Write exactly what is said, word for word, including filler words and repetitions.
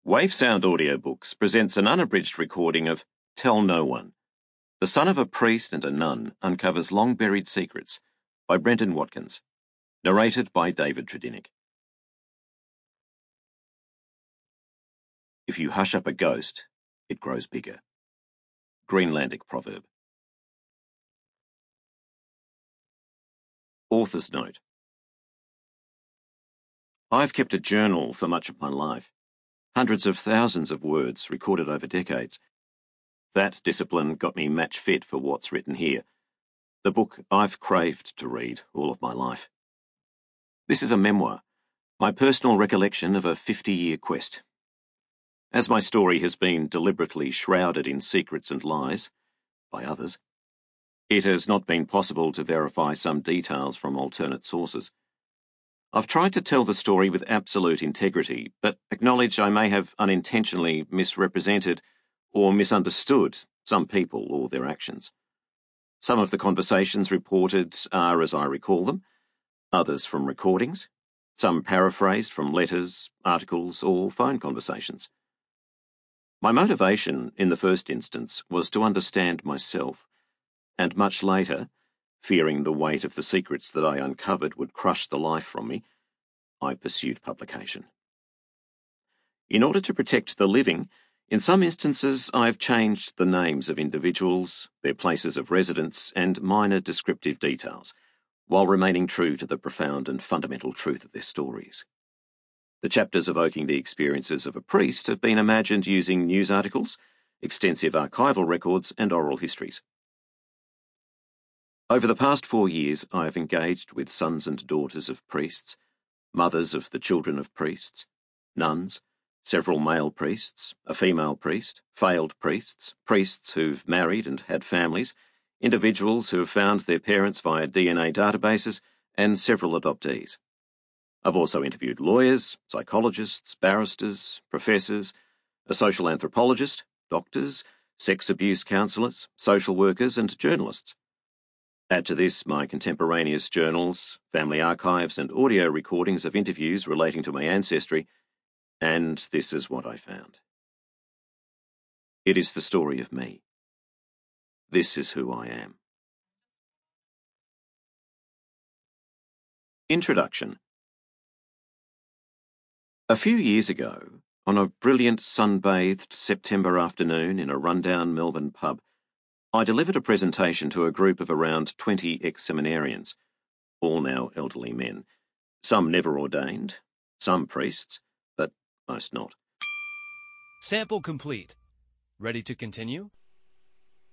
Wavesound Audiobooks presents an unabridged recording of Tell No One. The son of a priest and a nun uncovers long-buried secrets by Brendan Watkins. Narrated by David Tredinnick. If you hush up a ghost, it grows bigger. Greenlandic proverb. Author's note. I've kept a journal for much of my life. Hundreds of thousands of words recorded over decades. That discipline got me match fit for what's written here, the book I've craved to read all of my life. This is a memoir, my personal recollection of a fifty-year quest. As my story has been deliberately shrouded in secrets and lies, by others, it has not been possible to verify some details from alternate sources. I've tried to tell the story with absolute integrity, but acknowledge I may have unintentionally misrepresented or misunderstood some people or their actions. Some of the conversations reported are as I recall them, others from recordings, some paraphrased from letters, articles, or phone conversations. My motivation, in the first instance, was to understand myself, and much later, fearing the weight of the secrets that I uncovered would crush the life from me, I pursued publication. In order to protect the living, in some instances I've changed the names of individuals, their places of residence, and minor descriptive details, while remaining true to the profound and fundamental truth of their stories. The chapters evoking the experiences of a priest have been imagined using news articles, extensive archival records, and oral histories. Over the past four years, I have engaged with sons and daughters of priests, mothers of the children of priests, nuns, several male priests, a female priest, failed priests, priests who've married and had families, individuals who have found their parents via D N A databases, and several adoptees. I've also interviewed lawyers, psychologists, barristers, professors, a social anthropologist, doctors, sex abuse counsellors, social workers, and journalists. Add to this my contemporaneous journals, family archives, and audio recordings of interviews relating to my ancestry, and this is what I found. It is the story of me. This is who I am. Introduction. A few years ago, on a brilliant sun-bathed September afternoon in a rundown Melbourne pub, I delivered a presentation to a group of around twenty ex-seminarians, all now elderly men, some never ordained, some priests, but most not. Sample complete. Ready to continue?